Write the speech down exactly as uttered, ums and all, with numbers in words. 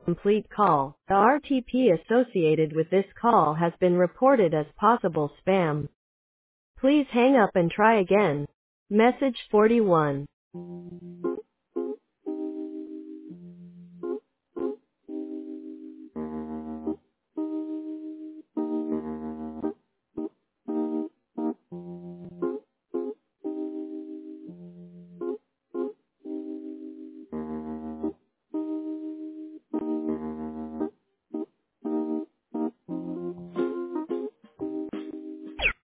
Complete call. The R T P associated with this call has been reported as possible spam. Please hang up and try again. Message forty-one.